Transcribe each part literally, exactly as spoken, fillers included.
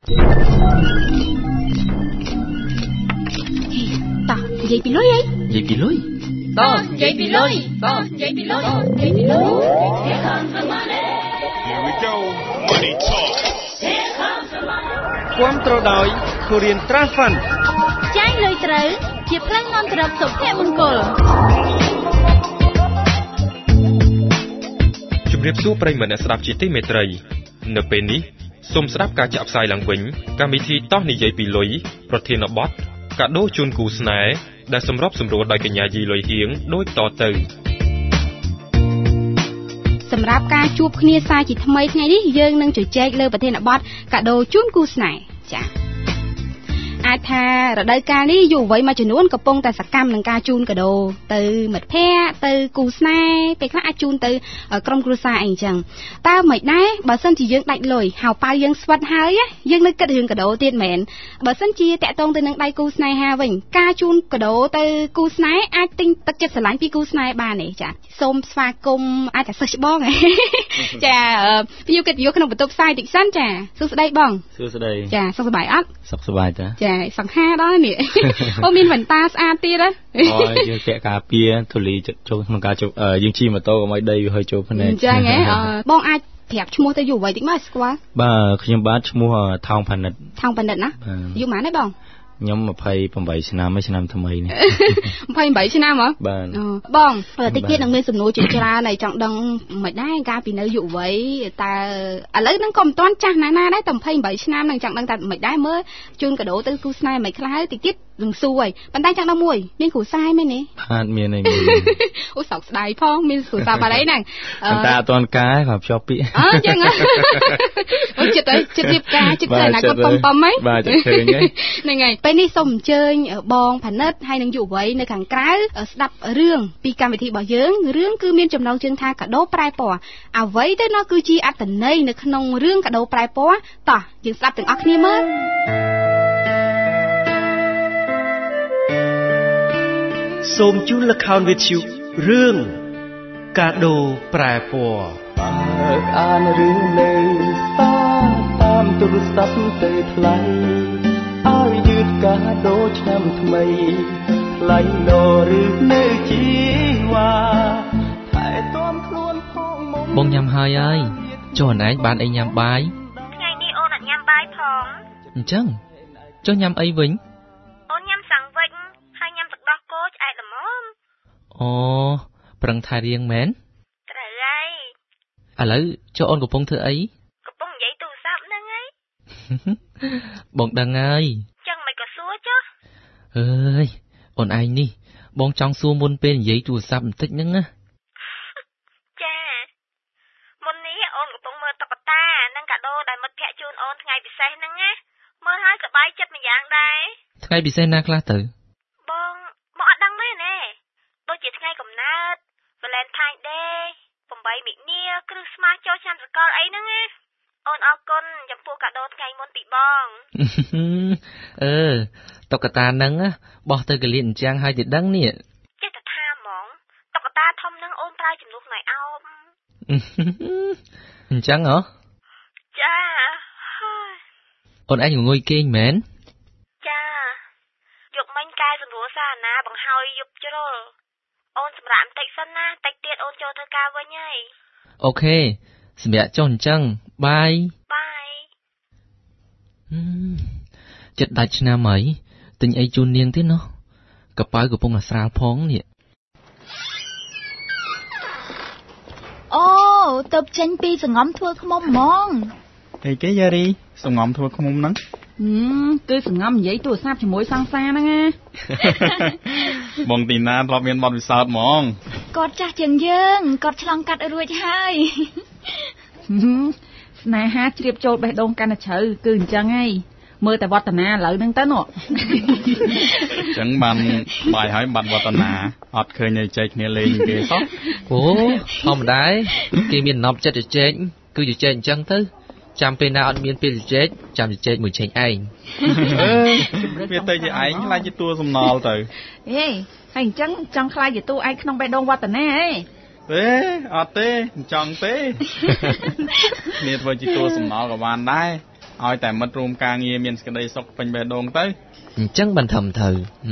ตาใหญ่ปีลุยไอ้ใหญ่ปีลุยตาใหญ่ปีลุยตาใหญ่ปีลุยใหญ่ปีลุย Here comes the money Here we go Money Talk Here comes the money គាំទ្រដោយ Korean Trust Fund ចាយលុយត្រូវជាផ្លូវនាំទៅរកសុភមង្គលជំរាបសួរប្រិយមិត្តអ្នកស្ដាប់ជាទីមេត្រីនៅពេលនេះសូមស្ដាប់ការចាក់ផ្សាយឡើងវិញកម្មវិធីតោះនិយាយពីលុយប្រធានបទកាដូជូនគូស្នេហ៍ដែលសម្របសម្រួលដោយកញ្ញាយីលុយហៀងដូចតទៅសម្រាប់ការជួបគ្នាសាជាថ្មីថ្ងៃនេះយើងនឹងជជែកលើប្រធានបទកាដូជូនគូស្នេហ៍ចា៎អាចថារដូវកាលនេះយុវវ័យមួយចំនួនកំពុងតែសកម្មនឹងការជូនកាដូទៅមិត្តភ័ក្តិទៅគូស្នេហ៍ពេលខ្លះអាចជូនទៅក្រុមគ្រួសារអីអញ្ចឹងតើមិនដែរបើសិនជាយើងដាច់លុយហៅប៉ៅយើងស្វិតហើយយើងនៅគិតរឿងកាដូទៀតមែនបើសិនជាតាក់ទងទៅនឹងដៃគូស្នេហាវិញការជូនកាដូទៅគូស្នេហ៍អាចទិញទឹកចិត្តស្រឡាញ់ពីគូស្នេហ៍បានទេចាសូមស្វាគមន៍អាចតែសិស្សច្បងចាភ្ញៀវកិត្តិយសក្នុងបន្ទប់ផ្សាយតិចសិនចាសួស្ដីបងសួស្ដីចាសុខសប្បាយអត់សុខសប្បាយតាចាសង្ហាដល់នេះអូមានវ៉ែនតាស្អាតទៀតហ៎អូយើងពាក់ការពារធូលីចូលក្នុងការចូលយើងជិះម៉ូតូកុំឲ្យដីវាហុយចូលភ្នែកអញ្ចឹងហ៎បងអាចប្រាប់ឈ្មោះទៅយុវវ័យតិចមកស្គាល់បាទខ្ញុំបាទឈ្មោះថោងផានិតថោងផានិតណាយុវម៉ានទេបងខ្ញុំยี่สิบแปดឆ្នាំហើយឆ្នាំថ្មីនេះยี่สิบแปดឆ្នាំហ៎បាទបងតិចទៀតនឹងមានសំណួរជាច្រើនហើយចង់ដឹងមិនដែរកាលពីនៅយុវវ័យតើឥឡូវហ្នឹងក៏មិនទាន់ចាស់ណាស់ណាដែរតែยี่สิบแปดឆ្នាំនឹងចង់ដឹងតែមិនដែរមើលជូនកាដូទៅគូស្នេហ៍មិនខ្លះតិចទៀតនឹងសួរហើយប៉ុន្តែចង់ដឹងមួយមានគ្រូសាយមែនទេបាទមានហើយអូសោកស្ដាយផងមានគ្រូសាបាត់អីហ្នឹងប៉ុន្តែអត់ទាន់ការក៏ភ្ជាប់ពាក្យអឺចឹងអូចិត្តហើយចិត្តរៀបការចិត្តឃើញណាគាត់ប៉ុមប៉ុមហីបាទចិត្តឃើញហីហ្នឹងហើយពេលនេះសូមអញ្ជើញបងផានិតហើយនឹងយុវវ័យនៅខាងក្រៅស្ដាប់រឿងពីកម្មវិធីរបស់យើងរឿងគឺមានចំណងជើងថាកាដូប្រែពណ៌អ្វីទៅនោះគឺជាអត្ថន័យនៅក្នុងរឿងកាដូប្រែពណ៌តោះយើងស្ដាប់ទាំងអស់គ្នាមើលសូមជូនល្ខោនវិទ្យុរឿងកាដូប្រែពណ៌បើកអានរឿងលេងសារតាមទូរស័ព្ទទៅថ្លៃឲ្យយឺតកាដូឆ្នាំថ្មីថ្លៃណូឬនៅជីវ៉ាថែទាំខ្លួនផងមុំបងញ៉ាំហើយហើយចុះអនឯងបានអីញ៉ាំបាយថ្ងៃនេះអូនអត់ញ៉ាំបាយផងអញ្ចឹងចុះញ៉ាំអីវិញអូនញ៉ាំសាំងវិញហើយញ៉ាំទឹកដោះគោឆ្អែតល្មមអូប្រឹងថែរៀងមែនត្រូវហើយឥឡូវចុះអូនកំពុងធ្វើអីកំពុងនិយាយទូរស័ព្ទហ្នឹងហើយបងដឹងហើយចឹងមិនក៏សួរចុះអើយអូនឯងនេះបងចង់សួរមុនពេលនិយាយទូរស័ព្ទបន្តិចហ្នឹងណាចាមុននេះអូនកំពុងមើលតុក្កតានិងកាដូដែលមិត្តភក្តិជូនអូនថ្ងៃពិសេសហ្នឹងណាមើលហើយសប្បាយចិត្តម្យ៉ាងដែរថ្ងៃពិសេសណាខ្លះទៅបងបងអត់ដឹងមែនទេដូចជាថ្ងៃកំណើត Valentine Day แปด មិនិនា Christmas ចូលឆ្នាំសកលអីហ្នឹងណាអូនអរគុណចំពោះកាដូថ្ងៃមុនពីបងអឺតុក្កតាហ្នឹងបោះទៅកលៀនអញ្ចឹងហើយទៅដឹងនេះចេះតែថាហ្មងតុក្កតាធំហ្នឹងអូនប្រើជំនួសថ្ងៃអោបអញ្ចឹងហ៎ចាអូនឯងងុយគេងមែនចាយកមិញកែសម្រួលសារណាបង្ហើយយប់ជ្រុលអូនសម្រាប់បន្តិចសិនណាតិចទៀតអូនចូលធ្វើការវិញហើយអូខេសម្រាប់ចុះអញ្ចឹងបាយបាយចិត្តដាច់ឆ្នាំហើយទិញអីជូននាងទៀតណោះកប៉ៅកំពុងតែស្រាលផងនេះអូទៅចេញពីសង្ងំធ្វើខ្មុំហ្មងអីគេយ៉ារីសង្ងំធ្វើខ្មុំហ្នឹងគឺសង្ងំនិយាយទូរស័ព្ទជាមួយសង្សារហ្នឹងណាបងទីណាធ្លាប់មានបទពិសោធន៍ហ្មងគាត់ចាស់ជាងយើងគាត់ឆ្លងកាត់រួចហើយស្នេហាជ្រាបចូលបេះដូងកាន់តែជ្រៅគឺអញ្ចឹងហីមើលតែវឌ្ឍនាឥឡូវហ្នឹងទៅនោះអញ្ចឹងបានបាយហើយបាត់វឌ្ឍនាអត់ឃើញនៅចែកគ្នាលេងគេសោះអូធម្មតាគេមានដំណប់ចិត្តជជែកគឺជជែកអញ្ចឹងទៅចាំពេលណាអត់មានពេលជជែកចាំជជែកមួយឆេងឯងវាទៅជាឯងខ្លាចជាតួសំណល់ទៅអេហើយអញ្ចឹងចង់ខ្លាចជាតួឯងក្នុងបេះដូងវឌ្ឍនាហ៎ទេអត់ទេមិនចង់ទេគ្នាធ្វើជាតួសំណល់ក៏បានដែរឲ្យតែមិត្តរួមការងារមានសេចក្តីសុខពេញបេះដូងទៅអញ្ចឹងបានធំទៅ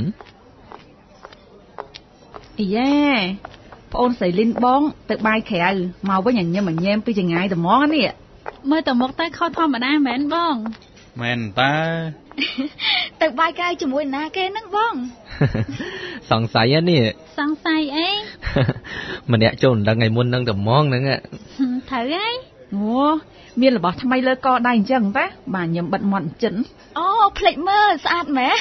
អីយ៉ាប្អូនស្រីលីនបងទៅបាយក្រៅមកវិញញញឹមញែមពីចងាយត្មងនេះមើលទៅមុខទៅខុសធម្មតាមែនបងមែនតើទៅបាយក្រៅជាមួយណាគេហ្នឹងបងសង្ស័យនេះសង្ស័យអីម្នាក់ចូលដឹងថ្ងៃមុននឹងត្មងហ្នឹងត្រូវហើយអូមានរបស់ថ្មីលើកដៃអញ្ចឹងតាបាទញឹមបិទមាត់ចិនអូភ្លេចមើលស្អាតមែន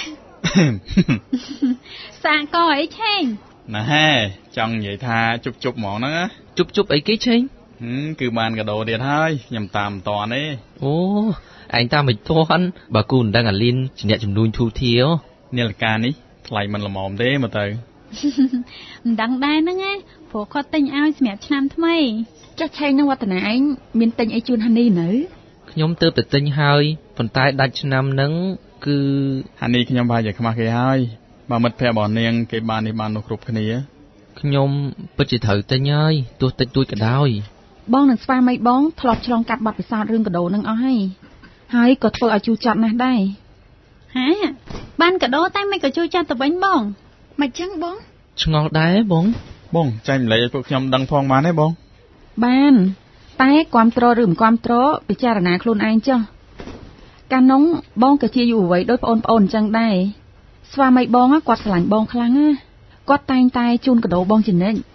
សាកអីឆេងណែចង់និយាយថាជប់ជប់ហ្មងហ្នឹងជប់ជប់អីគេឆេងគឺបានកាដូទៀតហើយខ្ញុំតាមមិនតាន់ទេអូឯងតាមមិនតាន់បើគូមិនដឹងអាលីនជាអ្នកជំនួញធូធានាឡិកានេះថ្លៃមិនល្មមទេមើលទៅមិនដឹងដែរហ្នឹងឯងព្រោះគាត់ទិញឲ្យសម្រាប់ឆ្នាំថ្មីចុះឆេងនឹងវឌ្ឍនាឯងមានទិញអីជូនហានីនៅខ្ញុំទើបតែទិញហើយប៉ុន្តែដាច់ឆ្នាំហ្នឹងគឺហានីខ្ញុំប្រហែលជាខ្មាស់គេហើយបើមិត្តភក្តិរបស់នាងគេបាននេះបាននោះគ្រប់គ្នាខ្ញុំពិតជាត្រូវទិញហើយទោះតិចតួចក៏ដោយបងនឹងស្វាមីបងធ្លាប់ឆ្លងកាត់បទពិសោធន៍រឿងកាដូនឹងអស់ហើយហើយក៏ធ្វើឲ្យជូរចត់ណាស់ដែរហាបានកាដូតែមិនក៏ជូរចត់ទៅវិញបងមិនចឹងបងឆ្ងល់ដែរបងបងចែកម្លែកឲ្យពួកខ្ញុំដឹងផងបានទេបងបានតែគ្រប់ត្រឬមិនគ្រប់ត្រពិចារណាខ្លួនឯងចុះកាលនោះបងក៏ជាយុវវ័យដូចប្អូនប្អូនអញ្ចឹងដែរស្វាមីបងគាត់ស្រឡាញ់បងខ្លាំងណាគាត់តែងតែជូនកាដូបងជានិច្ច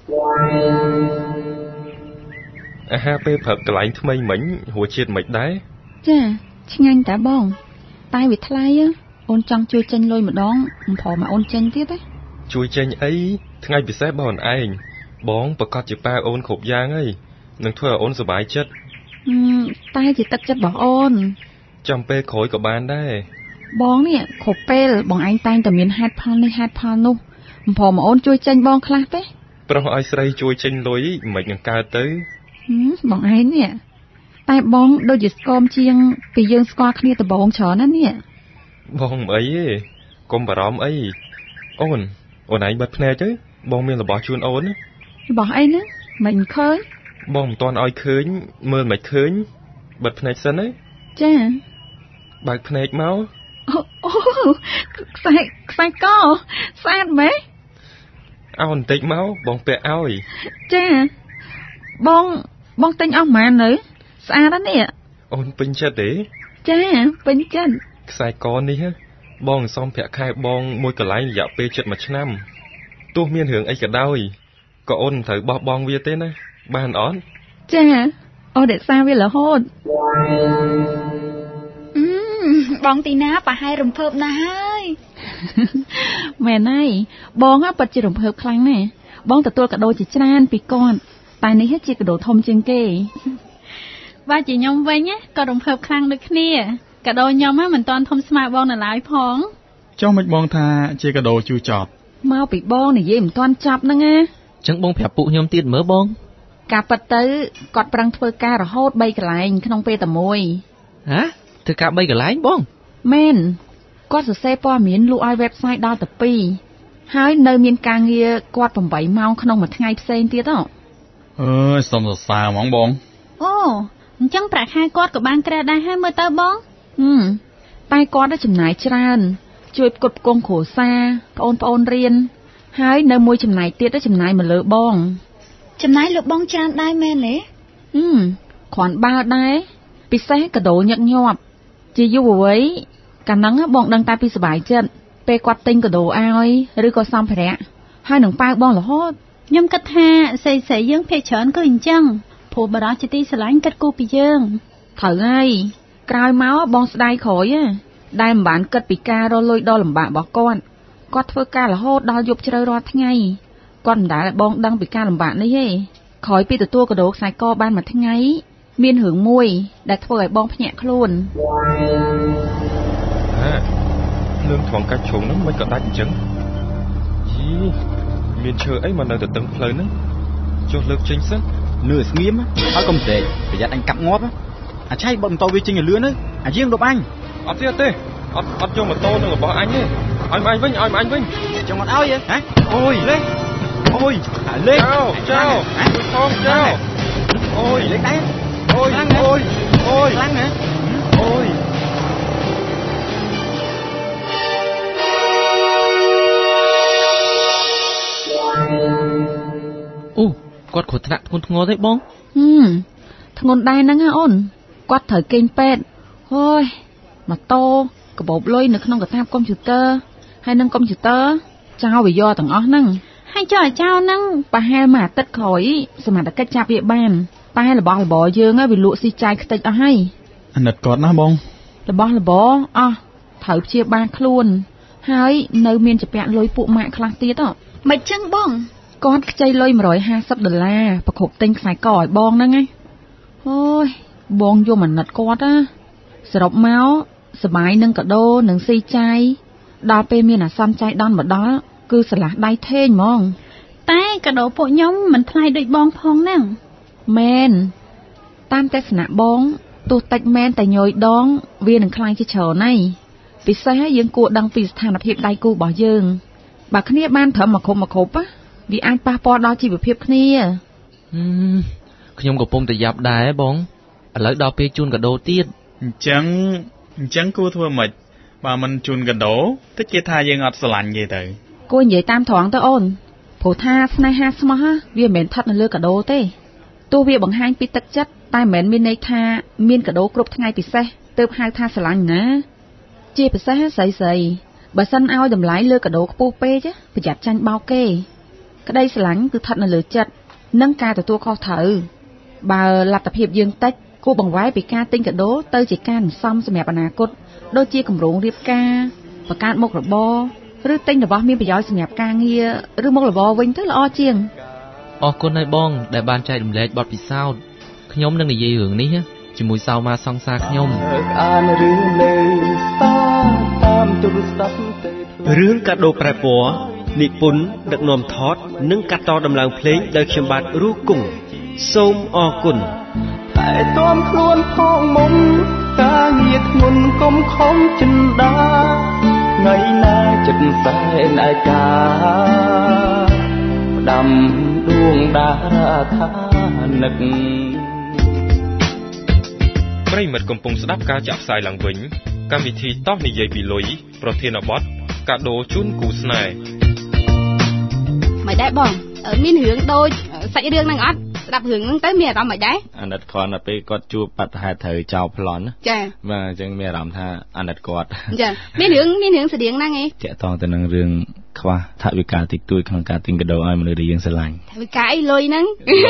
អាហារពេលព្រឹកកន្លែងថ្មីមិញរសជាតិមិនដែរចាឆ្ងាញ់តាបងតែវាថ្លៃអូនចង់ជួយចេញលុយម្ដងមិនព្រមមកអូនចេញទៀតទេជួយចេញអីថ្ងៃពិសេសបងឯងបងប្រកាសជាប៉ាអូនគ្រប់យ៉ាងហើយនឹងធ្វើឲ្យអូនសុបាយចិត្តតែជាទឹកចិត្តរបស់អូនចាំពេលក្រោយក៏បានដែរបងនេះគ្រប់ពេលបងឯងតែងតែមានហេតុផលនេះហេតុផលនោះមិនព្រមមកអូនជួយចេញបងខ្លះទេប្រុសឲ្យស្រីជួយចេញលុយមិននឹងកើតទៅបងឯងនេះតែបងដូចជាស្គមជាងពីយើងស្គាល់គ្នាដំបូងច្រើនណាស់នេះបងមិនអីទេកុំបារម្ភអីអូនអូនឯងបិទភ្នែកទៅបងមានរបស់ជូនអូនរបស់អីហ្នឹងមិនឃើញបងមិនទាន់ឲ្យឃើញមើលមិនឃើញបិទភ្នែកសិនណាចាបើកភ្នែកមកអូខ្សែខ្សែកស្អាតមែនអោបន្តិចមកបងពាក់ឲ្យចាបងបងទិញអស់ប៉ុន្មាននៅស្អាតណាស់នេះអូនពេញចិត្តទេចាពេញចិត្តខ្សែកនេះបងសុំប្រាក់ខែបងមួយកន្លែងរយៈពេលជិតមួយឆ្នាំទោះមានរឿងអីក៏ដោយក៏អូនមិនត្រូវបោះបង់វាទេណាបានអត់ចាអូនរក្សាវារហូតអឺបងទីណាប្រហែលរំភើបណាស់ហើយមែនហើយបងពិតជារំភើបខ្លាំងណាស់បងទទួលកាដូជាច្រើនពីគាត់តែនេះជាកាដូធំជាងគេបើជាខ្ញុំវិញក៏រំភើបខ្លាំងដូចគ្នាកាដូខ្ញុំមិនតាន់ធំស្មើបងនៅឡើយផងចុះមិនបងថាជាកាដូជូរចត់មកពីបងនិយាយមិនតាន់ចប់ហ្នឹងណាចឹងបងប្រាប់ពួកខ្ញុំទៀតមើលបងការប៉ັດទៅគាត់ប្រឹងធ្វើការរហូតបីកន្លែងក្នុងពេលតែមួយហ៎ធ្វើការបីកន្លែងបងមែនគាត់សរសេរព័ត៌មានលក់ឲ្យ website ដល់ទៅពីរហើយនៅមានការងារគាត់ប្រាំម៉ោងក្នុងមួយថ្ងៃផ្សេងទៀតហ៎អើយសុំសរសើរហ្មងបងអូអញ្ចឹងប្រាក់ខែគាត់ក៏បានក្រេះដែរហើយមើលទៅបងហឹមតែគាត់ចំណាយច្រើនជួយផ្គត់ផ្គង់គ្រួសារប្អូនប្អូនរៀនហើយនៅមួយចំណាយទៀតចំណាយមកលើបងចំណាយលើបងច្រើនដែរមែនទេហឹមគ្រាន់បើដែរពិសេសកាដូញឹកញាប់ជាយុវវ័យកាលហ្នឹងបងដឹងតែពីសុបាយចិត្តពេលគាត់ទិញកាដូឲ្យឬក៏សម្ភារៈហើយនឹងប៉ាវបងរហូតខ្ញុំគិតថាស្រីស្រីយើងភាគច្រើនគឺអញ្ចឹងព្រោះបរិសុទ្ធជាទីស្រឡាញ់គិតគូរពីយើងត្រូវហើយក្រោយមកបងស្ដាយក្រោយដែលមិនបានគិតពីការរលួយដ៏លំបាករបស់គាត់គាត់ធ្វើការរហូតដល់យប់ជ្រៅរាល់ថ្ងៃគាត់មិនដែលបងដឹងពីការលំបាកនេះទេក្រោយពីទទួលកាដូខ្សែកបានមួយថ្ងៃមានរឿងមួយដែលធ្វើឲ្យបងភ្ញាក់ខ្លួនហាលឿងថងកាច់ជ្រុងហ្នឹងមិនក៏ដាច់អញ្ចឹងយីមានឈើអីមកនៅទៅទឹងផ្លូវហ្នឹងចុះលើកចេញសិននឿស្ងៀមហើយកុំស្រែកប្រយ័ត្នអញកាប់ងាប់អាឆៃបើបន្តវាចេញឲ្យលឿនទៅអាយាងដប់អញអត់ទេអត់ទេអត់អត់យកម៉ូតូនឹងរបស់អញទេឲ្យមកអញវិញឲ្យមកអញវិញចង់អត់ឲ្យហ៎អូយលេងអូយលេងចៅចៅថងចៅអូយលេងដែរអូយអូយអូយខ្លាំងហ៎អូយគាត់គ្រោះថ្នាក់ធ្ងន់ធ្ងរទេបងហឹមធ្ងន់ដែរហ្នឹងហ៎អូនគាត់ត្រូវគេងពេទ្យអូយម៉ូតូកាបូបលុយនៅក្នុងកាតាបកុំព្យូទ័រហើយនឹងកុំព្យូទ័រចោលវាយកទាំងអស់ហ្នឹងហើយចោលចោលហ្នឹងប្រហែលមួយអាទិត្យក្រោយសមត្ថកិច្ចចាប់វាបានតែរបស់របរយើងវាលក់ស៊ីចាយខ្ទេចអស់ហើយអាណិតគាត់ណាបងរបស់របរអស់ត្រូវព្យាបាលខ្លួនហើយនៅមានជាពាក់លុយពួកម៉ាក់ខ្លះទៀតហ៎មិនចឹងបងគាត់ខ្ចីលុយmột trămห้าสิบដុល្លារប្រគប់ទិញខ្សែកឲ្យបងហ្នឹងឯងអូយបងយំអាណិតគាត់ណាសរុបមកសបាយនឹងកាដូនឹងស៊ីចាយដល់ពេលមានអាសន្នចៃដន្យមកដល់គឺស្រឡះដៃថេងហ្មងតែកាដូពួកខ្ញុំមិនថ្លៃដូចបងផងហ្នឹងមែនតាមទស្សនៈបងទោះតិចមែនតែញយដងវានឹងខ្លាំងជាច្រើនហើយពិសេសយើងគួរដឹងពីស្ថានភាពដៃគូរបស់យើងបើគ្នាបានត្រឹមមកគ្រប់មកគ្រប់វាអាចប៉ះពាល់ដល់ជីវភាពគ្នាខ្ញុំកំពុងតែយ៉ាប់ដែរបងឥឡូវដល់ពេលជូនកាដូទៀតអញ្ចឹងអញ្ចឹងគួរធ្វើម៉េចបើមិនជូនកាដូតិចគេថាយើងអត់ស្រឡាញ់គេទៅគួរនិយាយតាមត្រង់ទៅអូនព្រោះថាស្នេហាស្មោះវាមិនមែនស្ថិតនៅលើកាដូទេទោះវាបង្ហាញពីទឹកចិត្តតែមិនមែនមានន័យថាមានកាដូគ្រប់ថ្ងៃពិសេសទើបហៅថាស្រឡាញ់ណាជាពិសេសស្រីស្រីបើសិនឲ្យតម្លៃលើកាដូខ្ពស់ពេកប្រយ័ត្នចាញ់បោកគេក្តីស្រឡាញ់គឺស្ថិតនៅលើចិត្តនិងការទទួលខុសត្រូវបើលទ្ធភាពយើងតិចគួរបង្វែរពីការទិញកាដូទៅជាការសន្សំសម្រាប់អនាគតដូចជាគម្រោងរៀបការបង្កើតមុខរបរឬទិញរបស់មានប្រយោជន៍សម្រាប់ការងារឬមុខរបរវិញទៅល្អជាងអរគុណហើយបងដែលបានចែករំលែកបទពិសោធន៍ខ្ញុំនឹងនិយាយរឿងនេះជាមួយសៅម៉ាសង្សារខ្ញុំអានរឿងលេតាមទូរស័ព្ទទៅរឿងកាដូប្រែពណ៌និពន្ធដឹកនាំថតនិងកាត់តដំឡើងភ្លេងដោយខ្ញុំបាទរស់គង់សូមអរគុណតែទាំខ្លួនផងមុំការងារធ្ងន់កុំខំចិនដាថ្ងៃណាចិត្តសែនឯកាផ្ដាំដួងដារាថានឹកប្រិមិត្តកំពុងស្ដាប់ការចាក់ផ្សាយឡើងវិញកម្មវិធីតោះនិយាយពីលុយប្រធានបទកាដូជូនគូស្នេហ៍មិនដែរបងមានរឿងដូចសាច់រឿងហ្នឹងអត់ស្ដាប់រឿងហ្នឹងទៅមានអារម្មណ៍មិនដែរអាណិតគ្រាន់តែពេលគាត់ជួបបាត់ហេតុត្រូវចោលប្លន់ចាបាទអញ្ចឹងមានអារម្មណ៍ថាអាណិតគាត់ចាមានរឿងមានរឿងស្តៀងហ្នឹងឯងតាក់ទងទៅនឹងរឿងខ្វះថវិកាតិចតួចក្នុងការទិញកាដូឲ្យមនុស្សដែលយើងស្រឡាញ់ថវិកាអីលុយហ្នឹង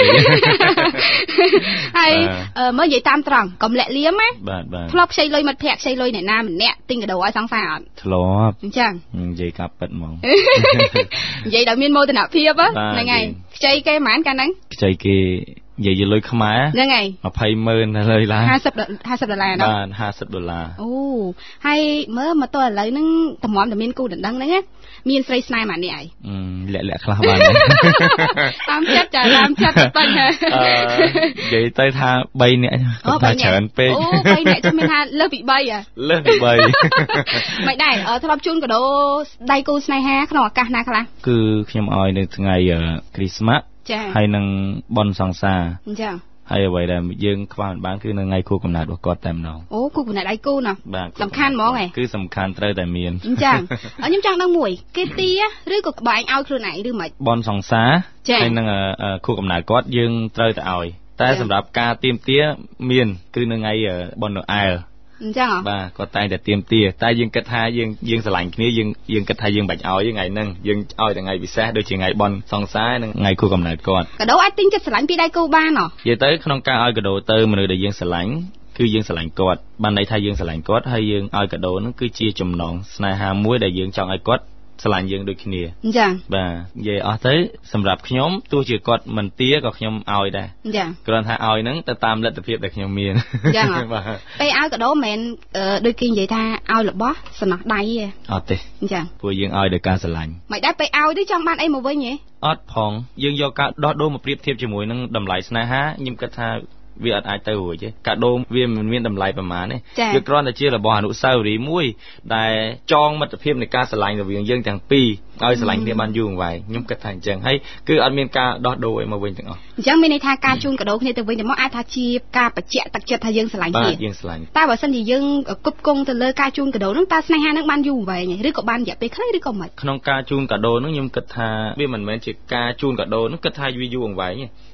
ហើយមើលនិយាយតាមត្រង់កុំលាក់លៀមណាបាទបាទធ្លាប់ខ្ចីលុយមិត្តភក្តិខ្ចីលុយអ្នកណាម្នាក់ទិញកាដូឲ្យសង្សារអត់ធ្លាប់អញ្ចឹងនិយាយកាប់ពិតហ្មងនិយាយដល់មានមោទនភាពហ្នឹងហើយខ្ចីគេហ្មងកាលហ្នឹងខ្ចីគេនិយាយលុយខ្មែរហ្នឹងហើយยี่สิบម៉ឺនលើយឡាห้าสิบ ห้าสิบដុល្លារណាបាទห้าสิบដុល្លារអូហើយមើលមកតើឥឡូវហ្នឹងតម្រាំតែមានគូដណ្ដឹងហ្នឹងណាមានស្រីស្នេហ៍ម៉ានេះហើយលាក់លាក់ខ្លះបានតាមចិត្តចាតាមចិត្តបាញ់ហើយអឺនិយាយទៅថាបីនាក់គាត់ថាច្រើនពេកអូបីនាក់ចាំមានថាលើសពីបីហ៎លើសពីបីមិនដែរធ្លាប់ជូនកាដូដៃគូស្នេហាក្នុងឱកាសណាខ្លះគឺខ្ញុំឲ្យនៅថ្ងៃគ្រីស្មាស់ហើយនឹងបុណ្យសង្សារអញ្ចឹងហើយអ្វីដែលយើងខ្វះមិនបានគឺនៅថ្ងៃខួបកំណើតរបស់គាត់តែម្ដងអូខួបកំណើតដៃគូណាសំខាន់ហ្មងហ៎គឺសំខាន់ត្រូវតែមានអញ្ចឹងខ្ញុំចង់ដឹងមួយគេទាឬក៏ក្បែងឲ្យខ្លួនឯងឬមិនបុណ្យសង្សារហើយនឹងខួបកំណើតគាត់យើងត្រូវតែឲ្យតែសម្រាប់ការទៀមទាមានគឺនៅថ្ងៃបុណ្យណូអែលអញ្ចឹងបាទគាត់តែងតែទៀមទាតែយើងគិតថាយើងយើងស្រឡាញ់គ្នាយើងយើងគិតថាយើងបាច់ឲ្យថ្ងៃហ្នឹងយើងឲ្យថ្ងៃពិសេសដូចជាថ្ងៃបុណ្យសង្សារនិងថ្ងៃខួបកំណើតគាត់កាដូអាចទិញចិត្តស្រឡាញ់ពីដៃគូបានហ៎និយាយទៅក្នុងការឲ្យកាដូទៅមនុស្សដែលយើងស្រឡាញ់គឺយើងស្រឡាញ់គាត់បានន័យថាយើងស្រឡាញ់គាត់ហើយយើងឲ្យកាដូហ្នឹងគឺជាចំណងស្នេហាមួយដែលយើងចង់ឲ្យគាត់ស្រឡាញ់យើងដូចគ្នាអញ្ចឹងបាទនិយាយអស់ទៅសម្រាប់ខ្ញុំទោះជាគាត់មិនទាក៏ខ្ញុំឲ្យដែរអញ្ចឹងគ្រាន់ថាឲ្យហ្នឹងទៅតាមលទ្ធភាពដែលខ្ញុំមានអញ្ចឹងបាទពេលឲ្យកាដូមិនមែនដូចគេនិយាយថាឲ្យរបស់សំណោះដៃទេអត់ទេអញ្ចឹងព្រោះយើងឲ្យដោយការស្រឡាញ់មិនដែរពេលឲ្យទៅចង់បានអីមកវិញហ៎អត់ផងយើងយកការដោះដូរមកប្រៀបធៀបជាមួយនឹងតម្លៃស្នេហាខ្ញុំគិតថាវាអត់អាចទៅរួចទេកាដូវាមិនមានតម្លៃប្រមាណទេវាគ្រាន់តែជារបស់អនុស្សាវរីយ៍មួយដែលចងមិត្តភាពនៃការស្រឡាញ់រវាងយើងទាំងពីរឲ្យស្រឡាញ់គ្នាបានយូរអង្វែងខ្ញុំគិតថាអញ្ចឹងហើយគឺអត់មានការដោះដូរអីមកវិញទាំងអស់អញ្ចឹងមានន័យថាការជូនកាដូគ្នាទៅវិញទៅមកអាចថាជាការបញ្ជាក់ទឹកចិត្តថាយើងស្រឡាញ់គ្នាបាទយើងស្រឡាញ់តែបើសិនជាយើងគប់គង់ទៅលើការជូនកាដូហ្នឹងតើស្នេហាហ្នឹងបានយូរអង្វែងឬក៏បានរយៈពេលខ្លីឬក៏មិនក្នុងការជូនកាដូហ្នឹងខ្ញុំគិតថាវាមិនមែនជាការជូនកាដូហ្នឹងគិតថាវាយូរអង្វែងទេ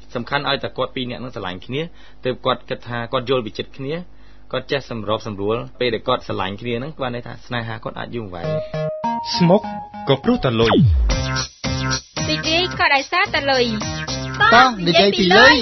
សំខាន់ឲ្យតែគាត់ពីរនាក់នឹងស្រឡាញ់គ្នាទើបគាត់គិតថាគាត់យល់ពីចិត្តគ្នាគាត់ចេះសម្របសម្រួលពេលដែលគាត់ស្រឡាញ់គ្នាហ្នឹងបានន័យថាស្នេហាគាត់អាចយូរអង្វែងស្មុកក៏ព្រោះតែលុយទីទីក៏ដោយសារតែលុយតោះនិយាយពីលុយ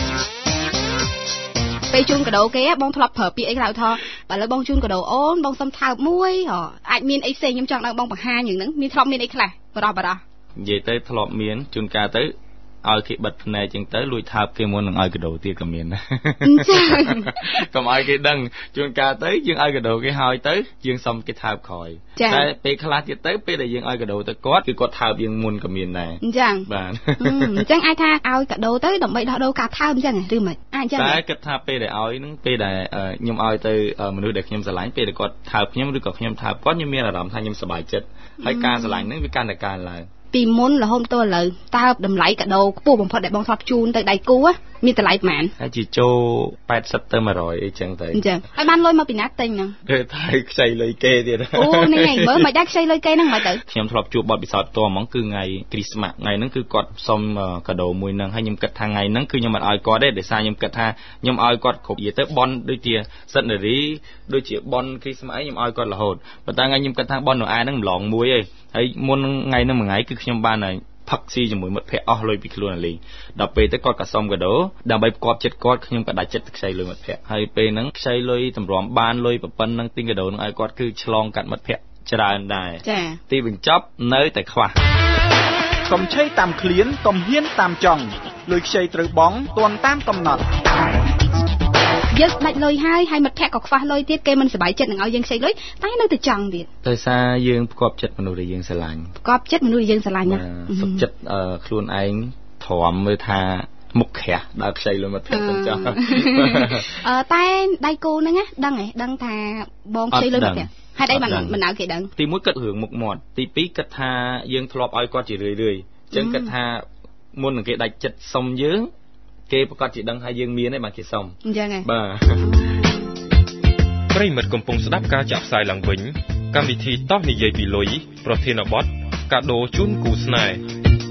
ពេលជូនកាដូគេបងធ្លាប់ប្រើពាក្យអីក្រៅថាបើលើបងជូនកាដូអូនបងសុំថើបមួយអាចមានអីផ្សេងខ្ញុំចង់ដល់បងបង្ហាញយ៉ាងហ្នឹងមានធ្លាប់មានអីខ្លះបរោះបរោះនិយាយទៅធ្លាប់មានជួនកាលទៅឲ្យគេបិទភ្នែកចឹងទៅលួចថើបគេមុននឹងឲ្យកាដូទៀតក៏មានដែរចាកុំឲ្យគេដឹងជួនកាលទៅយើងឲ្យកាដូគេហើយទៅយើងសុំគេថើបក្រោយតែពេលខ្លះទៀតទៅពេលដែលយើងឲ្យកាដូទៅគាត់គឺគាត់ថើបយើងមុនក៏មានដែរអញ្ចឹងបាទអញ្ចឹងអាចថាឲ្យកាដូទៅដើម្បីដោះដូរការថើបអញ្ចឹងឬមិនអាចអញ្ចឹងតែគិតថាពេលដែលឲ្យហ្នឹងពេលដែលខ្ញុំឲ្យទៅមនុស្សដែលខ្ញុំស្រឡាញ់ពេលដែលគាត់ថើបខ្ញុំឬក៏ខ្ញុំថើបគាត់ខ្ញុំមានអារម្មណ៍ថាខ្ញុំសប្បាយចិត្តហើយការស្រឡាញ់ហ្នឹងវាកាន់តែកើនឡើងពីមុនរហូតទៅឥឡូវតើតម្លៃកាដូខ្ពស់បំផុតដែលបងធ្លាប់ជូនទៅដៃគូមានតម្លៃប៉ុន្មានហើយជាចូលแปดสิบទៅមួយរយអីចឹងទៅអញ្ចឹងហើយបានលុយមកពីណាទិញហ្នឹងគឺថៃខ្ចីលុយគេទៀតអូនេះឯងមើលមិនដែរខ្ចីលុយគេហ្នឹងមិនទៅខ្ញុំធ្លាប់ជួបបទពិសោធន៍ផ្ទាល់ហ្មងគឺថ្ងៃគ្រីស្មាស់ថ្ងៃហ្នឹងគឺគាត់សុំកាដូមួយហ្នឹងហើយខ្ញុំគិតថាថ្ងៃហ្នឹងគឺខ្ញុំមិនឲ្យគាត់ទេដោយសារខ្ញុំគិតថាខ្ញុំឲ្យគាត់គ្រប់និយាយទៅបនដូចជាសិទ្ធិនារីដូចជាបនគ្រីស្មាស់អីខ្ញុំឲ្យគាត់រហូតប៉ុន្តែថ្ងៃខ្ញុំគិតថាបននោះអាហ្នឹងម្លងមួយឯងហើយមុនថ្ងៃហ្នឹងមួយថ្ងៃគឺខ្ញុំបានផឹកស៊ីជាមួយមិត្តភ័ក្តិអស់លុយពីខ្លួនអាលីដល់ពេលទៅគាត់ក៏សុំកាដូដើម្បីផ្គាប់ចិត្តគាត់ខ្ញុំក៏ដាច់ចិត្តខ្ចីលុយមិត្តភ័ក្តិហើយពេលហ្នឹងខ្ចីលុយតម្រាំបានលុយប៉ុណ្ណឹងទិញកាដូនឹងឲ្យគាត់គឺឆ្លងកាត់មិត្តភ័ក្តិច្រើនដែរចាទីបញ្ចប់នៅតែខ្វះកុំឆេតាមឃ្លានកុំហ៊ានតាមចង់លុយខ្ចីត្រូវបង់ទាន់តាមកំណត់យើងដាច់លុយហើយហើយមិត្តភ័ក្តិក៏ខ្វះលុយទៀតគេមិនសប្បាយចិត្តនឹងឲ្យយើងខ្ចីលុយតែនៅតែចង់ទៀតដោយសារយើងផ្គាប់ចិត្តមនុស្សដែលយើងស្រឡាញ់ផ្គាប់ចិត្តមនុស្សដែលយើងស្រឡាញ់ណាសុខចិត្តខ្លួនឯងទ្រាំមើលថាមុខក្រាស់ដល់ខ្ចីលុយមិត្តភ័ក្តិទៅចង់អឺតែដៃគូហ្នឹងណាដឹងហ៎ដឹងថាបងខ្ចីលុយមិត្តភ័ក្តិហេតុអីមិនមិនឲ្យគេដឹងទីមួយគិតរឿងមុខមាត់ទីពីរគិតថាយើងធ្លាប់ឲ្យគាត់ជារឿយរឿយអញ្ចឹងគិតថាមុននឹងគេដាច់ចិត្តសុំយើងគេប្រកាសជាដឹងថាយើងមានហើយបានគេសុំអញ្ចឹងហ៎បាទប្រិមិត្តកំពុងស្ដាប់ការចាក់ផ្សាយឡើងវិញកម្មវិធីតោះនិយាយពីលុយប្រធានបទកាដូជូនគូស្នេហ៍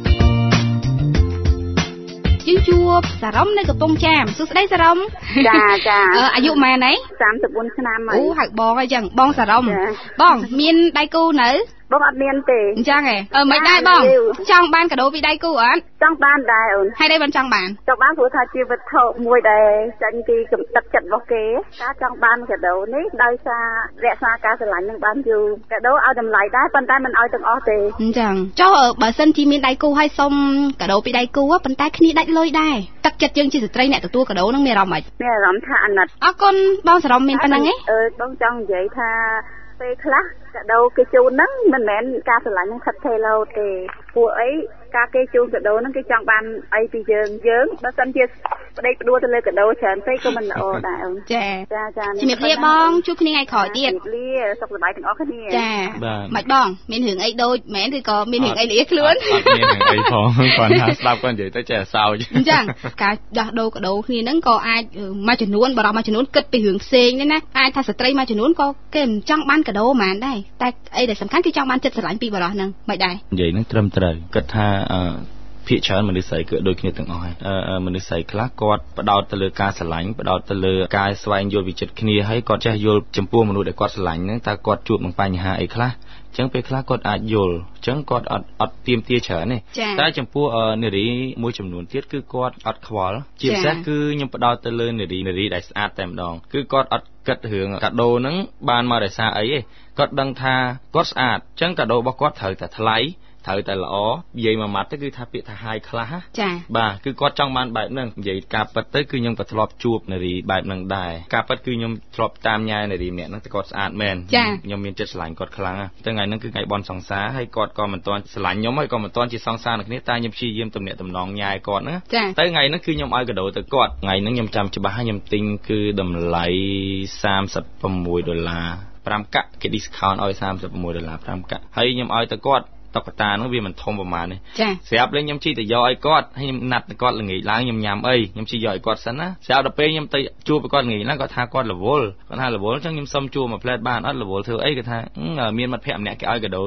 យើងជួបសារ៉ុំនៅកំពង់ចាមសួស្ដីសារ៉ុំចាចាអាយុម៉ែនហីសាមសិបបួនឆ្នាំហើយអូហៅបងអីចឹងបងសារ៉ុំបងមានដៃគូនៅបងអត់មានទេអញ្ចឹងហ៎អឺមិនដែរបងចង់បានកាដូពីដៃគូអត់ចង់បានដែរអូនហើយដែរបានចង់បានចង់បានព្រោះថាជាវត្ថុមួយដែលចេញពីកំណត់ចិត្តរបស់គេការចង់បានកាដូនេះដោយសាររក្សាការស្រឡាញ់នឹងបានយូរកាដូឲ្យតម្លៃដែរប៉ុន្តែមិនឲ្យទាំងអស់ទេអញ្ចឹងចុះបើសិនជាមានដៃគូហើយសុំកាដូពីដៃគូប៉ុន្តែគ្នាដាច់លុយដែរទឹកចិត្តយើងជាស្ត្រីអ្នកទទួលកាដូនឹងមានអារម្មណ៍ម៉េចមានអារម្មណ៍ថាអាណិតអរគុណបងសារ៉ុំមានប៉ុណ្្នឹងឯងអឺបងចង់និយាយថាពេលខ្លះកាដូគេជូនហ្នឹងមិនមែនការស្រឡាញ់នឹងខិតថេឡូទេពួកអីការគេជូនកាដូហ្នឹងគេចង់បានអីពីយើងយើងបើសិនជាប្តីផ្ដួលទៅលើកាដូច្រើនពេកក៏មិនល្អដែរអូនចាចាចាជំរាបលាបងជួបគ្នាថ្ងៃក្រោយទៀតជំរាបលាសុខសប្បាយទាំងអស់គ្នាចាមិនបងមានរឿងអីដូចមែនឬក៏មានរឿងអីលាខ្លួនអត់មានរឿងអីផងគាត់ថាស្ដាប់គាត់និយាយទៅចេះសើចអញ្ចឹងការដោះដូរកាដូគ្នាហ្នឹងក៏អាចមួយចំនួនបរិបទមួយចំនួនគិតពីរឿងផ្សេងដែរណាអាចថាស្ត្រីមួយចំនួនក៏គេមិនចង់បានកាដូហ្មងដែរតែអីដែលសំខាន់គឺចង់បានចិត្តស្រឡាញ់ពីបរិបទហ្នឹងមិនដែរនិយាយហ្នឹងត្រឹមត្រូវគិតថាភាគច្រើនមនុស្សស្រីគឺដូចគ្នាទាំងអស់ហើយមនុស្សស្រីខ្លះគាត់ផ្ដោតទៅលើការស្រឡាញ់ផ្ដោតទៅលើការស្វែងយល់វិចិត្រគ្នាហើយគាត់ចេះយល់ចំពោះមនុស្សដែលគាត់ស្រឡាញ់ហ្នឹងតើគាត់ជួបនឹងបញ្ហាអីខ្លះអញ្ចឹងពេលខ្លះគាត់អាចយល់អញ្ចឹងគាត់អត់អត់ទៀមទាច្រើនទេតែចំពោះនារីមួយចំនួនទៀតគឺគាត់អត់ខ្វល់ជាពិសេសគឺខ្ញុំផ្ដោតទៅលើនារីនារីដែលស្អាតតែម្ដងគឺគាត់អត់គិតរឿងកាដូហ្នឹងបានមកដោយសារអីទេគាត់ដឹងថាគាត់ស្អាតអញ្ចឹងកាដូរបស់គាត់ត្រូវតែថ្លៃត្រូវតែល្អនិយាយមួយម៉ាត់ទៅគឺថាពាក្យថាហាយខ្លះចាបាទគឺគាត់ចង់បានបែបហ្នឹងនិយាយការពិតទៅគឺខ្ញុំក៏ធ្លាប់ជួបនារីបែបហ្នឹងដែរការពិតគឺខ្ញុំធ្លាប់តាមញ៉ែនារីម្នាក់ហ្នឹងតែគាត់ស្អាតមែនខ្ញុំមានចិត្តស្រឡាញ់គាត់ខ្លាំងតែថ្ងៃហ្នឹងគឺថ្ងៃបន់សង្សារហើយគាត់ក៏មិនទាន់ស្រឡាញ់ខ្ញុំហើយក៏មិនទាន់ជាសង្សារនឹងគ្នាតែខ្ញុំព្យាយាមទំនាក់ទំនងញ៉ែគាត់ហ្នឹងតែថ្ងៃហ្នឹងគឺខ្ញុំឲ្យកាដូទៅគាត់ថ្ងៃហ្នឹងខ្ញុំចាំច្បាស់ហើយខ្ញុំទិញគឺតម្លៃសាមសិប៦ដុល្លារប្រាំកាក់គេ discount ឲ្យសាមសិប៦ដុល្លារប្រាំកាក់ហើយខ្ញុំឲ្យទៅគាត់តុក្កតាហ្នឹងវាមិនធំប្រហែលនេះស្រាប់លេងខ្ញុំជីទៅយកឲ្យគាត់ហើយខ្ញុំណាត់ទៅគាត់ល្ងាចឡើងខ្ញុំញ៉ាំអីខ្ញុំជីយកឲ្យគាត់សិនណាស្រាប់ដល់ពេលខ្ញុំទៅជួបគាត់ល្ងាចឡើងគាត់ថាគាត់រវល់គាត់ថារវល់អញ្ចឹងខ្ញុំសុំជួបមួយផ្លែតបានអត់រវល់ធ្វើអីគាត់ថាមានមិត្តភក្តិម្នាក់គេឲ្យកាដូនឹង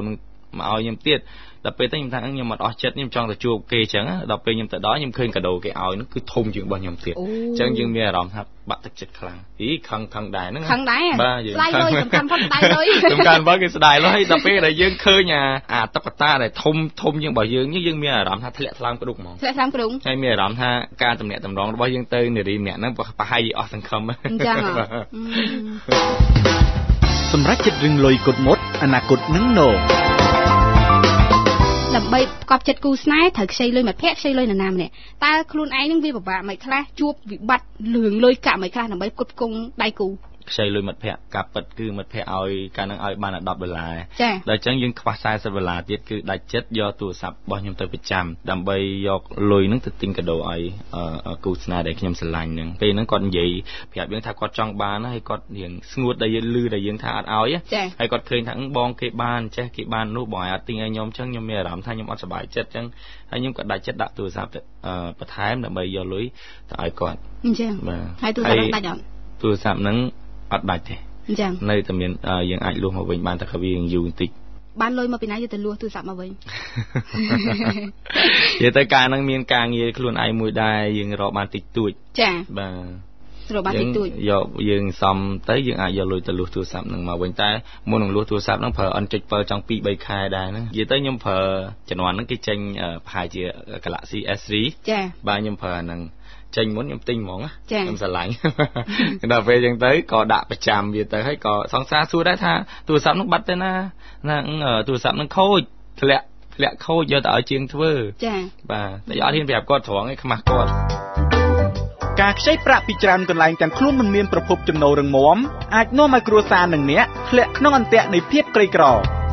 មកឲ្យខ្ញុំទៀតដល់ពេលទៅខ្ញុំថាខ្ញុំអត់អស់ចិត្តខ្ញុំចង់ទៅជួបគេអញ្ចឹងដល់ពេលខ្ញុំទៅដល់ខ្ញុំឃើញកាដូគេឲ្យនោះគឺធំជាងរបស់ខ្ញុំទៀតអញ្ចឹងយើងមានអារម្មណ៍ថាបាក់ទឹកចិត្តខ្លាំងអីខឹងខឹងដែរហ្នឹងខឹងដែរបាទស្ដាយលុយសំខាន់ផុតស្ដាយលុយសំខាន់បើគេស្ដាយលុយដល់ពេលដែលយើងឃើញអាអាតុក្កតាដែលធំធំជាងរបស់យើងយើងមានអារម្មណ៍ថាធ្លាក់ថ្លើមក្ដុកហ្មងធ្លាក់ថ្លើមក្ដុកហើយមានអារម្មណ៍ថាការតំណាក់តំណងរបស់យើងទៅនារីម្នាក់ហ្នឹងប្រហែលអស់សង្ឃឹមអញ្ចឹងសម្រាប់ចិត្តរឹងលុយគុតមុតអនាគតនឹងណូដើម្បីកប់ចិត្តគូស្នេហ៍ត្រូវខ្ចីលុយមិត្តភក្តិខ្ចីលុយនរណាម្នាក់តើខ្លួនឯងនឹងវាពិបាកមិនខ្លះជួបវិបត្តិលឿងលុយកាក់មិនខ្លះដើម្បីផ្គត់ផ្គង់ដៃគូខ្ចីលុយមិត្តភក្តិការពិតគឺមិត្តភក្តិឲ្យកាលនឹងឲ្យបាន10ដុល្លារដល់អញ្ចឹងយើងខ្វះ40ដុល្លារទៀតគឺដាច់ចិត្តយកទូរស័ព្ទរបស់ខ្ញុំទៅប្រចាំដើម្បីយកលុយហ្នឹងទៅទិញកាដូឲ្យគូស្នេហ៍ដែលខ្ញុំស្រឡាញ់ហ្នឹងពេលហ្នឹងគាត់និយាយប្រាប់យើងថាគាត់ចង់បានហើយគាត់រៀងស្ងួតដែលយើងលឺដែលយើងថាអត់ឲ្យហើយគាត់ឃើញថាបងគេបានចេះគេបាននោះបងឲ្យអត់ទិញឲ្យខ្ញុំអញ្ចឹងខ្ញុំមានអារម្មណ៍ថាខ្ញុំអត់សប្បាយចិត្តអញ្ចឹងហើយខ្ញុំក៏ដាច់ចិត្តដាក់ទូរស័ព្ទបន្ថែមដើម្បីយកលុយទៅឲ្យគាត់អញ្ចឹងហើយទូរស័ព្ទហ្នឹងដាច់អត់ទូរស័ព្ទហ្នឹងអត់ដាច់ទេអញ្ចឹងនៅតែមានយើងអាចលួសមកវិញបានតែវាយូរបន្តិចបានលុយមកពីណាយកទៅលួសទូរស័ព្ទមកវិញនិយាយទៅការហ្នឹងមានការងារខ្លួនឯងមួយដែរយើងរកបានតិចតួចចាបាទរកបានតិចតួចយកយើងសំទៅយើងអាចយកលុយទៅលួសទូរស័ព្ទហ្នឹងមកវិញតែមុននឹងលួសទូរស័ព្ទហ្នឹងប្រើ N 7 ចង់ ពីរបីខែដែរហ្នឹងនិយាយទៅខ្ញុំប្រើជំនាន់ហ្នឹងគេចេញប្រហែលជា Galaxy S 3 ចាបាទខ្ញុំប្រើអាហ្នឹងចេញមុនខ្ញុំទិញហ្មងខ្ញុំស្រឡាញ់ដល់ពេលអញ្ចឹងទៅក៏ដាក់ប្រចាំវាទៅហើយក៏សង្សារសួរដែរថាទូរស័ព្ទនោះបាត់ទៅណាណាទូរស័ព្ទនឹងខូចធ្លាក់ធ្លាក់ខូចយកទៅឲ្យជាងធ្វើចាបាទតែអត់ហ៊ានប្រាប់គាត់ត្រង់ឯងខ្មាស់គាត់ការខ្ចីប្រាក់ពីច្រើនកន្លែងទាំងខ្លួនមិនមានប្រភពចំណូលរឹងមាំអាចនាំឲ្យគ្រួសារនឹងអ្នកធ្លាក់ក្នុងអន្ទាក់នៃភាពក្រីក្រ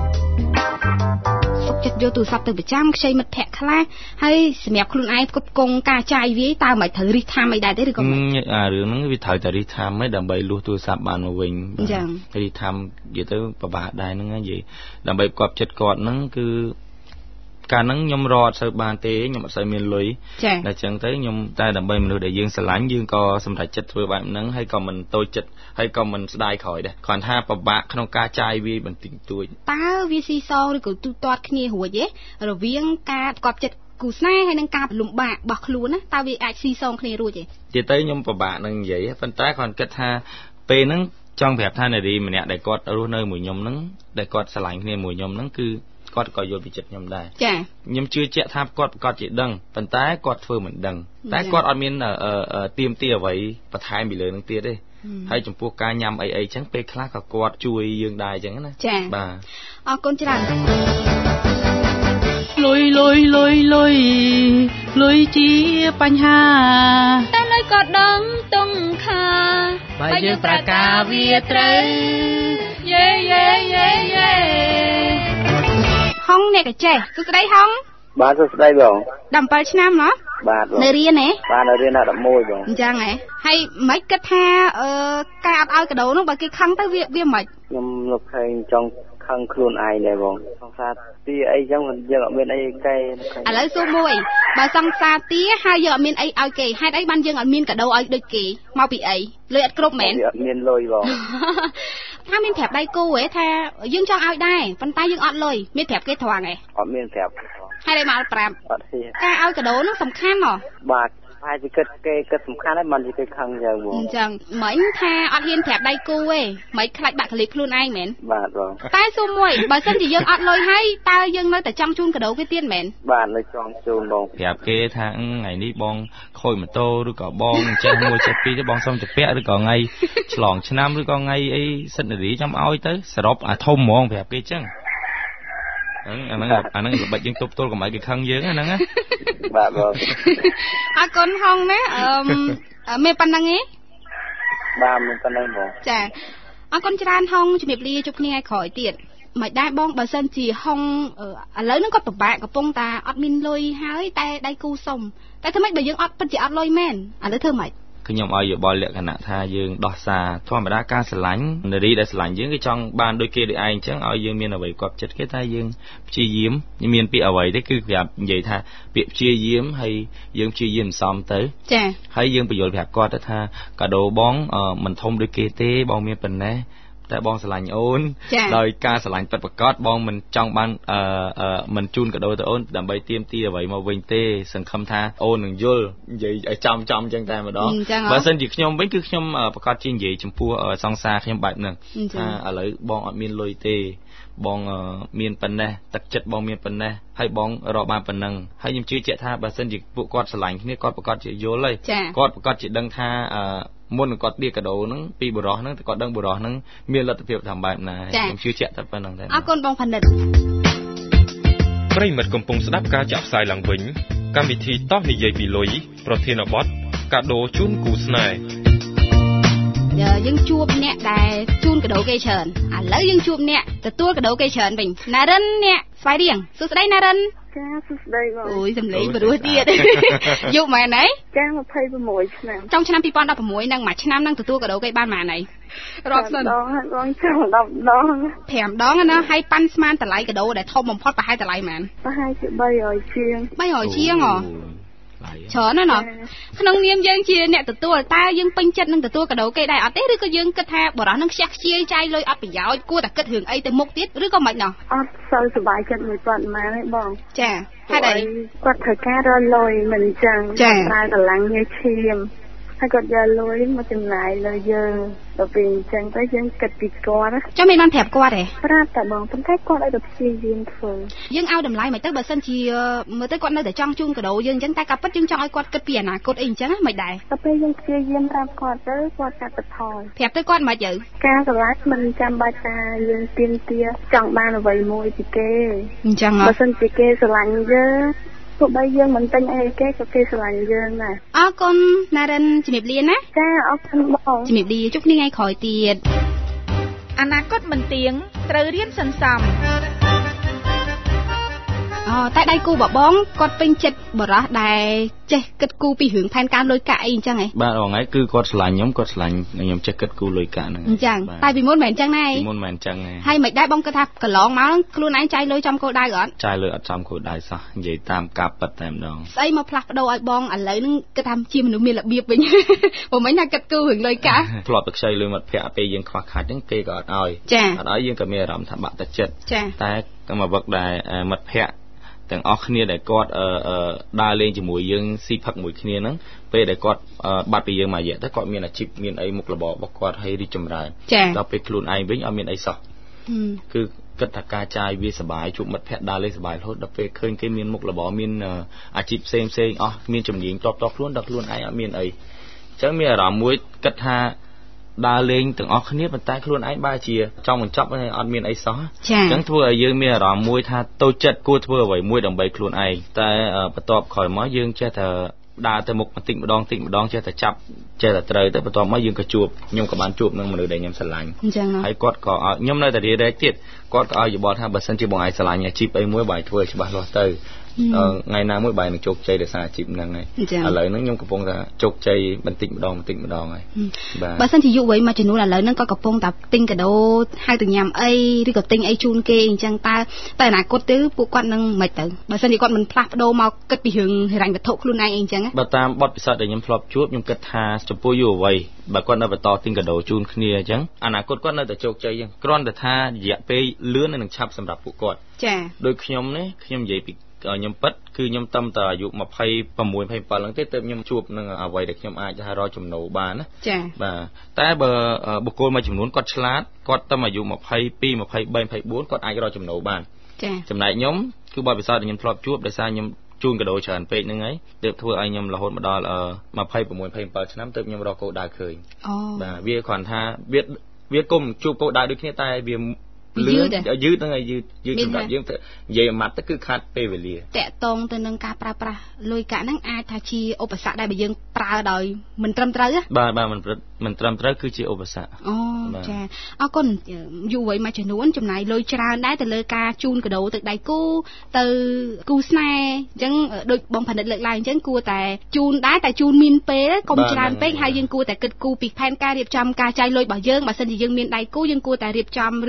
ចិត្តយកទូរស័ព្ទទៅប្រចាំខ្ចីមិត្តភក្តិខ្លះហើយសម្រាប់ខ្លួនឯងផ្គត់ផ្គង់ការចាយវាតើមិនត្រូវរិះថាមិនដែរទេឬក៏មិនអារឿងហ្នឹងវាត្រូវតែរិះថាមិនដើម្បីលួសទូរស័ព្ទបានមកវិញអញ្ចឹងរិះថានិយាយទៅពិបាកដែរហ្នឹងនិយាយដើម្បីផ្គប់ចិត្តគាត់ហ្នឹងគឺកាលហ្នឹងខ្ញុំរត់ទៅបានទេខ្ញុំអត់សូវមានលុយតែអញ្ចឹងទៅខ្ញុំតែដើម្បីមនុស្សដែលយើងស្រឡាញ់យើងក៏សម្រេចចិត្តធ្វើបែបហ្នឹងហើយក៏មិនតូចចិត្តហើយក៏មិនស្ដាយក្រោយដែរគ្រាន់ថាពិបាកក្នុងការចាយវាបន្តិចតួចតើវាស៊ីសងឬក៏ទូទាត់គ្នារួចទេរវាងការផ្គប់ចិត្តគូស្នេហ៍ហើយនឹងការលំបាករបស់ខ្លួនណាតើវាអាចស៊ីសងគ្នារួចទេទៀតទៅខ្ញុំពិបាកនឹងនិយាយប៉ុន្តែគ្រាន់គិតថាពេលហ្នឹងចង់ប្រាប់ថានារីម្នាក់ដែលគាត់រស់នៅមួយខ្ញុំហ្នឹងដែលគាត់ស្រឡាញ់គ្នាមួយខ្ញុំហ្នឹងគឺគាត់ក៏យល់ពីចិត្តខ្ញុំដែរចាខ្ញុំជឿជាក់ថាគាត់ប្រកាសជាដឹងប៉ុន្តែគាត់ធ្វើមិនដឹងតែគាត់អត់មានទៀមទាអ្វីបន្ថែមពីលើនឹងទៀតទេហើយចំពោះការញ៉ាំអីអីចឹងពេលខ្លះក៏គាត់ជួយយើងដែរចឹងណាបាទអរគុណច្រើនលុយលុយលុយលុយលុយជាបញ្ហាតែលុយក៏ដឹងទុំខាបើយើងប្រកាវាត្រូវយេយេយេយេហងអ្នកកចេះសួស្ដីហងបាទសួស្ដីបង 17ឆ្នាំហ៎បាទនៅរៀនហ៎បាទនៅរៀនដល់11បងអញ្ចឹងហ៎ហើយមិនគិតថាអឺការអត់ឲ្យកាដូនោះបើគេខឹងទៅវាវាមិនខ្ញុំលោកឃើញចង់ខឹងខ្លួនឯងដែរបងសង្សារទីអីចឹងយើងអត់មានអីគេឥឡូវសួរមួយបើសង្សារទីហើយយើងអត់មានអីឲ្យគេហេតុអីបានយើងអត់មានកាដូឲ្យដូចគេមកពីអីលុយអត់គ្រប់មែនអត់មានលុយបងថាមានប្រាប់ដៃគូហ៎ថាយើងចង់ឲ្យដែរប៉ុន្តែយើងអត់លុយមានប្រាប់គេត្រង់ហ៎អត់មានប្រាប់ហើយតែមកប្រាប់អត់ហ៊ានការឲ្យកាដូនោះសំខាន់ហ៎បាទហើយគេគិតគេគិតសំខាន់ហើយមិនគេខឹងយើងបងអញ្ចឹងមិញថាអត់ហ៊ានប្រាប់ដៃគូទេមិនខ្លាចបាក់កលិបខ្លួនឯងមែនបាទបងតែសួរមួយបើសិនជាយើងអត់លុយហើយតើយើងនៅតែចង់ជូនកាដូគេទៀតមែនបាទនៅចង់ជូនបងប្រាប់គេថាថ្ងៃនេះបងខូចម៉ូតូឬក៏បងចេះមួយចេះពីរទៅបងសុំចាពាក់ឬក៏ថ្ងៃឆ្លងឆ្នាំឬក៏ថ្ងៃអីសិទ្ធិនារីចាំឲ្យទៅសរុបអាធំហ្មងប្រាប់គេចឹងអាហ្នឹងអាហ្នឹងល្បិចយើងទប់ទល់កុំឲ្យគេខឹងយើងហ្នឹងណាបាទបងអរគុណហងណាអឺមានប៉ុណ្្នឹងទេបាទមានប៉ុណ្្នឹងបងចាអរគុណច្រើនហងជំរាបលាជួបគ្នាថ្ងៃក្រោយទៀតមិនដែរបងបើសិនជាហងឥឡូវហ្នឹងគាត់ពិបាកកំពុងតែអត់មានលុយហើយតែដៃគូសុំតែធ្វើម៉េចបើយើងអត់ពិតជាអត់លុយមែនឥឡូវធ្វើម៉េចខ្ញុំឲ្យយោបល់លក្ខណៈថាយើងដោះសារធម្មតាការស្រឡាញ់នារីដែលស្រឡាញ់យើងគេចង់បានដូចគេដូចឯងអញ្ចឹងឲ្យយើងមានអ្វីគាប់ចិត្តគេតែយើងព្យាយាមមានពាក្យអ្វីទេគឺប្រាប់និយាយថាពាក្យព្យាយាមហើយយើងព្យាយាមសំទៅចា៎ហើយយើងបញ្យល់ប្រាប់គាត់ទៅថាកាដូបងមិនធំដូចគេទេបងមានប៉ុណ្ណេះតែបងស្រឡាញ់អូនដោយការស្រឡាញ់ពិតប្រាកដបងមិនចង់បានអឺមិនជូនកាដូទៅអូនដើម្បីទាមទារអ្វីមកវិញទេសង្ឃឹមថាអូននឹងយល់និយាយឲ្យចំចំអញ្ចឹងតែម្ដងបើសិនជាខ្ញុំវិញគឺខ្ញុំប្រកាសជានិយាយចំពោះសង្សារខ្ញុំបែបហ្នឹងថាឥឡូវបងអត់មានលុយទេបងមានប៉ុណ្ណេះទឹកចិត្តបងមានប៉ុណ្ណេះហើយបងរកបានប៉ុណ្ណឹងហើយខ្ញុំជឿជាក់ថាបើសិនជាពួកគាត់ស្រឡាញ់គ្នាគាត់ប្រកាសជាយល់ហើយគាត់ប្រកាសជាដឹងថាមុននឹងគាត់លាកាដូហ្នឹងពីបរោះហ្នឹងតែគាត់ដឹងបរោះហ្នឹងមានលទ្ធភាពតាមបែបណាខ្ញុំជឿជាក់តែប៉ុណ្្នឹងតែអរគុណបងផានិតប្រិមិត្តកំពុងស្ដាប់ការចាក់ផ្សាយឡើងវិញកម្មវិធីតោះនិយាយពីលុយប្រធានបទកាដូជូនគូស្នេហ៍យើងជួបអ្នកដែលជូនកាដូគេច្រើនឥឡូវយើងជួបអ្នកទទួលកាដូគេច្រើនវិញណារិនអ្នកស្វាយរៀងសួស្ដីណារិនចាសួស្ដីបងអូយសំឡេងបរោះទៀតយុម៉ែនអីចាยี่สิบหกឆ្នាំ trongឆ្នាំยี่สิบสิบหกហ្នឹងមួយឆ្នាំហ្នឹងទទួលកាដូគេបានប៉ុន្មានអីរាប់សិនដងបងចាំដប់ដងห้าដងណាហើយប៉ាន់ស្មានតម្លៃកាដូដែលធំបំផុតប្រហែលតម្លៃប៉ុន្មានប្រហែលជាបីរយជាងបីរយជាងហ៎ច្រើនណាស់ណោះក្នុងនាមយើងជាអ្នកទទួលតើយើងពេញចិត្តនឹងទទួលកាដូគេដែរអត់ទេឬក៏យើងគិតថាបរិះនឹងខ្ជះខ្ជាយចាយលុយអត់ប្រយោជន៍គួរតែគិតរឿងអីទៅមុខទៀតឬក៏មិនណោះអត់សូវសុបាយចិត្តមួយគាត់ម៉ែទេបងចាហេតុអីគាត់ត្រូវការរលុយមិនចឹងប្រើកម្លាំងញើសឈាមហើយគាត់យកលុយមកចំណាយលើយើងដល់ពេលអញ្ចឹងទៅយើងគិតពីគាត់ណាចាំមិនបានប្រាប់គាត់ទេប្រាប់តែបងប៉ុន្តែគាត់ឲ្យតែព្យាយាមធ្វើយើងឲ្យតម្លៃមិនទៅបើសិនជាមើលទៅគាត់នៅតែចង់ជូនកាដូយើងអញ្ចឹងតែការពិតយើងចង់ឲ្យគាត់គិតពីអនាគតអីអញ្ចឹងមិនដែរដល់ពេលយើងព្យាយាមប្រាប់គាត់ទៅគាត់កាត់បន្ថយប្រាប់ទៅគាត់មិនទៅការស្រឡាញ់មិនចាំបាច់ថាយើងទៀមទាចង់បានអ្វីមួយពីគេអញ្ចឹងបើសិនជាគេស្រឡាញ់យើងទោះបីយើងមិនទិញអីគេក៏គេស្រឡាញ់យើងដែរអរគុណណារិនជំរាបលាណាចាអរគុណបងជំរាបលាជួបគ្នាថ្ងៃក្រោយទៀតអនាគតមិនទៀងត្រូវរៀនសន្សំអូតែដៃគូបបងគាត់ពេញចិត្តបរោះដែលចេះគិតគូរពីរឿងផែនការលុយកាក់អីអញ្ចឹងហ៎បាទបងឯងគឺគាត់ឆ្លាញ់ខ្ញុំគាត់ឆ្លាញ់ខ្ញុំចេះគិតគូរលុយកាក់ហ្នឹងអញ្ចឹងតែពីមុនមិនអញ្ចឹងណាពីមុនមិនអញ្ចឹងទេហើយមិនដែរបងគិតថាកន្លងមកខ្លួនឯងចាយលុយចំគោលដៅអត់ចាយលុយអត់ចំគោលដៅសោះនិយាយតាមការពិតតែម្ដងស្អីមកផ្លាស់ប្ដូរឲ្យបងឥឡូវហ្នឹងគិតថាជាមនុស្សមានរបៀបវិញព្រោះមិនថាគិតគូររឿងលុយកាក់ធ្លាប់ទៅខ្ចីលុយមិត្តភក្តិពេលយើងខ្វះខាតហ្នឹងគេក៏អត់ឲ្យអត់ឲ្យយើងក៏មានអារម្មណ៍ថាបាក់ទឹកចិត្តតែមកវឹកដែរមិត្តភក្តិទាំងអស់គ្នាដែលគាត់ដើរលេងជាមួយយើងស៊ីផឹកមួយគ្នាហ្នឹងពេលដែលគាត់បាត់ពីយើងមួយរយៈទៅគាត់មានអាជីពមានអីមុខរបររបស់គាត់ឲ្យរីកចម្រើនដល់ពេលខ្លួនឯងវិញអត់មានអីសោះគឺគិតថាការចាយវាសុបាយជួបមិត្តភក្តិដើរលេងសុបាយរហូតដល់ពេលឃើញគេមានមុខរបរមានអាជីពផ្សេងផ្សេងអស់មានជំនាញតបតខ្លួនដល់ខ្លួនឯងអត់មានអីអញ្ចឹងមានអារម្មណ៍មួយគិតថាដើរលេងទាំងអស់គ្នាប៉ុន្តែខ្លួនឯងបែរជាចង់បញ្ចប់អត់មានអីសោះអញ្ចឹងធ្វើឲ្យយើងមានអារម្មណ៍មួយថាតូចចិត្តគួរធ្វើអ្វីមួយដើម្បីខ្លួនឯងតែបន្ទាប់ក្រោយមកយើងចេះតែដើរទៅមុខបន្តិចម្ដងបន្តិចម្ដងចេះតែចាប់ចេះតែត្រូវទៅបន្ទាប់មកយើងក៏ជួបខ្ញុំក៏បានជួបនឹងមនុស្សដែលខ្ញុំស្រឡាញ់អញ្ចឹងហើយគាត់ក៏ខ្ញុំនៅតែរៀនរែកទៀតគាត់ក៏ឲ្យយោបល់ថាបើសិនជាបងឯងស្រឡាញ់អាជីពអីមួយបងឯងធ្វើច្បាស់លាស់ទៅថ្ងៃណាមួយបាយនឹងជោគជ័យដោយសារអាជីពហ្នឹងហើយឥឡូវហ្នឹងខ្ញុំកំពុងតែជោគជ័យបន្តិចម្ដងបន្តិចម្ដងហើយបាទបើសិនជាយុវវ័យមួយចំនួនឥឡូវហ្នឹងក៏កំពុងតែទិញកាដូហៅទៅញ៉ាំអីឬក៏ទិញអីជូនគេអញ្ចឹងតើតែអនាគតទៅពួកគាត់នឹងមិនទៅបើសិនជាគាត់មិនផ្លាស់ប្ដូរមកគិតពីរឿងហិរញ្ញវត្ថុខ្លួនឯងអីអញ្ចឹងបើតាមបទពិសោធន៍ដែលខ្ញុំធ្លាប់ជួបខ្ញុំគិតថាចំពោះយុវវ័យបើគាត់នៅបន្តទិញកាដូជូនគ្នាអញ្ចឹងអនាគតគាត់នៅតែជោគជ័យអញ្ចឹងគ្រាន់តែថារយៈពេលលឿននិងឆាប់សម្រាប់ពួកគាត់ចា៎ដូចខ្ញុំនេះខ្ញុំនិយាយពីខ្ញុំពិតគឺខ្ញុំតាំងតែអាយុยี่สิบหก ยี่สิบเจ็ดហ្នឹងទេទើបខ្ញុំជួបនឹងអ្វីដែលខ្ញុំអាចថារកចំណូលបានណាចា៎បាទតែបើបុគ្គលមួយចំនួនគាត់ឆ្លាតគាត់តាំងអាយុยี่สิบสอง ยี่สิบสาม ยี่สิบสี่គាត់អាចរកចំណូលបានចា៎ចំណែកខ្ញុំគឺបទពិសោធន៍ដែលខ្ញុំធ្លាប់ជួបដោយសារខ្ញុំជូនកាដូច្រើនពេកហ្នឹងហើយទើបធ្វើឲ្យខ្ញុំរហូតមកដល់ยี่สิบหก ยี่สิบเจ็ดឆ្នាំទើបខ្ញុំរកគោលដៅឃើញអូបាទវាគ្រាន់ថាវាវាគុំជួបគោលដៅដូចគ្នាតែវាលឿនយឺតហ្នឹងហើយយឺតយឺតសម្រាប់យើងទៅនិយាយអាម៉ាត់ទៅគឺខាត់ពេលវេលាតកតងទៅនឹងការប្រើប្រាស់លុយកាក់ហ្នឹងអាចថាជាឧបសគ្គដែលបើយើងប្រើដោយមិនត្រឹមត្រូវបាទបាទមិនមិនត្រឹមត្រូវគឺជាឧបសគ្គអូចាអរគុណយុវវ័យមួយចំនួនចំណាយលុយច្រើនដែរទៅលើការជូនកាដូទៅដៃគូទៅគូស្នេហ៍អញ្ចឹងដូចបងផានិតលើកឡើងអញ្ចឹងគួរតែជូនដែរតែជូនមានពេលកុំច្រើនពេកហើយយើងគួរតែគិតគូរពីផែនការរៀបចំការចាយលុយរបស់យើងបើសិនជាយើងមានដៃគូយើងគួរតែរៀបចំឬក៏សន្សំ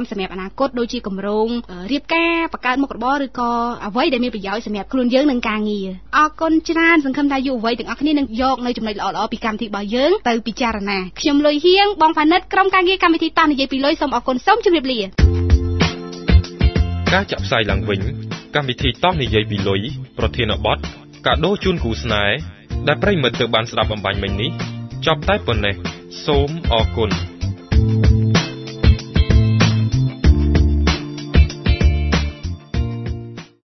សម្រាប់អនាគតដូចជាគម្រោងរៀបការបង្កើតមុខរបរឬក៏អ្វីដែលមានប្រយោជន៍សម្រាប់ខ្លួនយើងនិងការងារអរគុណច្រើនសង្ឃឹមថាយុវវ័យទាំងអស់គ្នានឹងយកនៅចំណុចល្អៗពីកម្មវិធីរបស់យើងទៅពិចារណាខ្ញុំលុយហៀងបងផានិតក្រុមការងារកម្មវិធីតោះនិយាយពីលុយសូមអរគុណសូមជម្រាបលាការចាក់ផ្សាយឡើងវិញកម្មវិធីតោះនិយាយពីលុយប្រធានបទកាដូជូនគូស្នេហ៍ដែលប្រិយមិត្តទើបបានស្ដាប់អំបញ្ញមិញនេះចប់តែប៉ុណ្ណេះសូមអរគុណ